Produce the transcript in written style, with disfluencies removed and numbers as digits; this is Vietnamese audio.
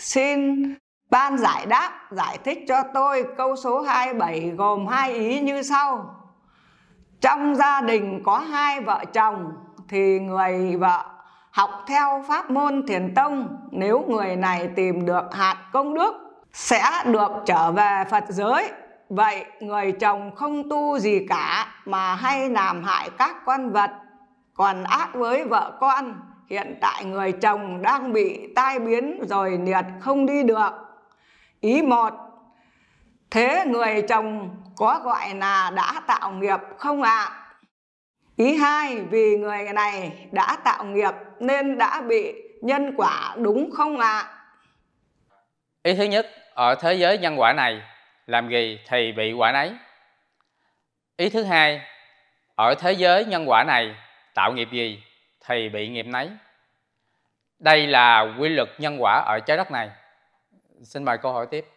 Xin ban giải đáp giải thích cho tôi câu số 27 gồm 2 ý như sau. Trong gia đình có 2 vợ chồng thì người vợ học theo pháp môn Thiền tông, nếu người này tìm được hạt công đức sẽ được trở về Phật giới. Vậy người chồng không tu gì cả mà hay làm hại các con vật, còn ác với vợ con. Hiện tại người chồng đang bị tai biến rồi liệt không đi được. Ý 1. Thế người chồng có gọi là đã tạo nghiệp không ạ? Ý 2. Vì người này đã tạo nghiệp nên đã bị nhân quả đúng không ạ? Ý thứ nhất, ở thế giới nhân quả này, làm gì thì bị quả nấy. Ý thứ hai, ở thế giới nhân quả này, tạo nghiệp gì thì bị nghiệp nấy. Đây là quy luật nhân quả ở trái đất này. Xin mời câu hỏi tiếp.